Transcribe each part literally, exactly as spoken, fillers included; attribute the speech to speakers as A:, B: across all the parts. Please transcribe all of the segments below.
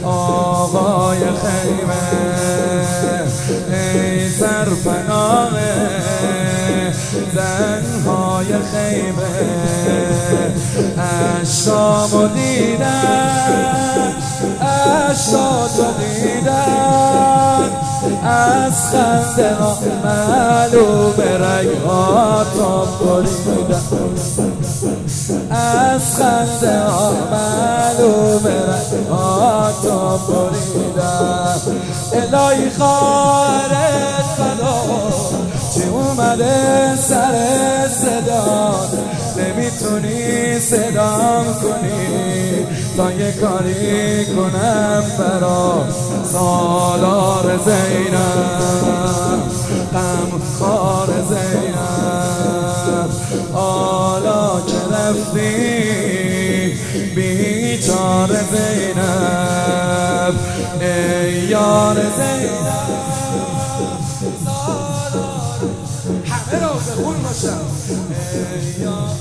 A: آقای خیمه ای سرپناه زنهای خیمه اشکامو دیدن اشکاتو دیدن از خنده ها معلوم رگهاتو بریدن از خنده ها معلوم رگهاتو بریدن الهی خواهرت فدا چی اومده سر صدا نمیتونی صدام کنی تا یه کاری کنم برا سالار زینب غمخوار زینب حالا که رفتی بیچار زینب ای یار زینب همه رو بخون باشم ای یار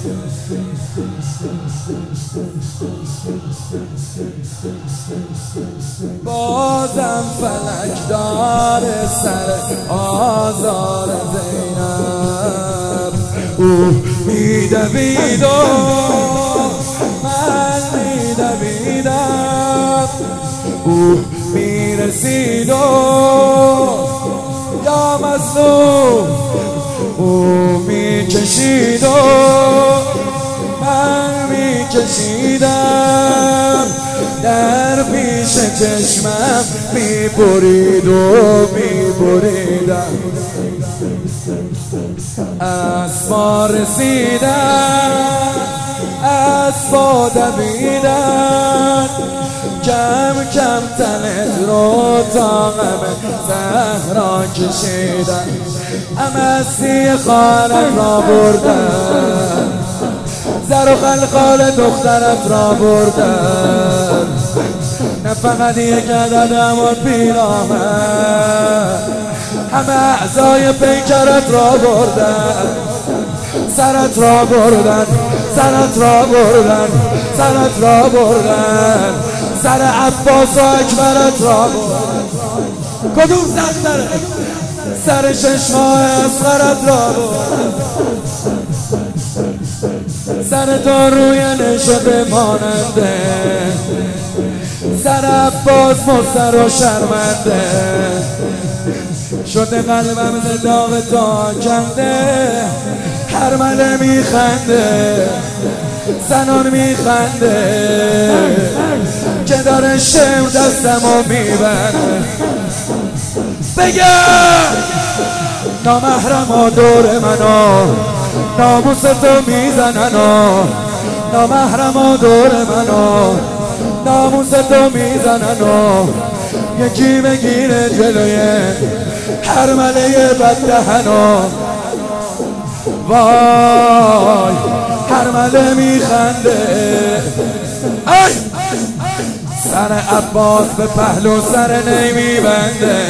A: بازم فلک داره سر آزار زینب او میدوید و من میدویدم او میرسید و یا مظلوم او میکشید و من میکشیدم در پیش چشمم میبرید و میبریدم اسبا رسیدن اسبا دویدن کم کم تنت رو تا غم زهرا کشیدن امسی خانت را بردن زر و خلخال دخترت را بردن نه فقط یک عدد امان پیراهن همه اعضای پیکرت را بردن سرت را بردن سرت را بردن سرت را بردن سر عباس و اکبرت را بردن کدوم سختره سر شش ماه اصغرت را بردن سر تو روی نشده ماننده سر عباس مستر و شرمنده شده قلبم زداغ تا کنده هر مله میخنده زنان میخنده که داره شم دستمو میبنده بگم نامحرم دور منو ناموس تو میزنن و نامحرم دور منو ناموس تو میزنن و یکی بگیره جلوی هر مله بددهنو وای هر مله میخنده ای سر عباس به پهلو سر نمیبنده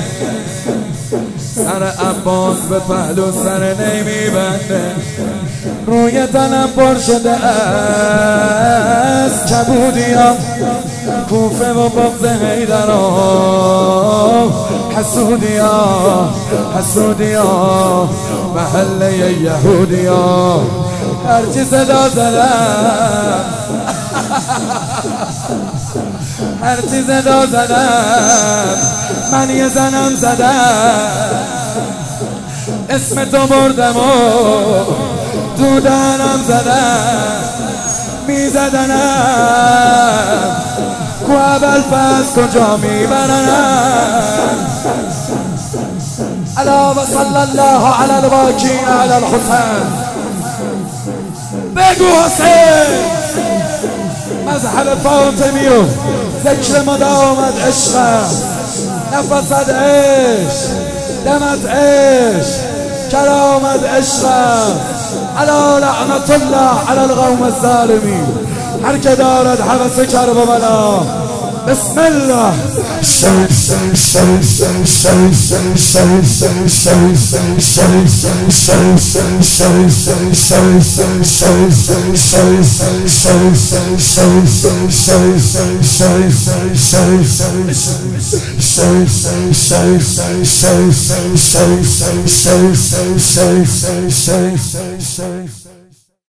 A: سر عباس به پهلو سر نمیبنده روی تنم پر شده از کبودیا کوفه و بغض حیدرها حسودیا حسودیا محله یهودیا هرچی صدا زدم هرچی صدا زدم من یه زنم زدم اسم تو بردم و دودنم زدم میزدنم کو اول پس کجا میبرنم الا و صلی الله علی الواکین علی الحسین بگو حسین مذهب فاطمی و ذکر مدامت عشقم نفست عشق دمت عشق کرامت عشقم علا لعنت الله علی القوم الظالمین هر که دارد حوث کرب و بلا بسم الله. Safe, safe, safe, safe, safe, safe, safe, safe, safe.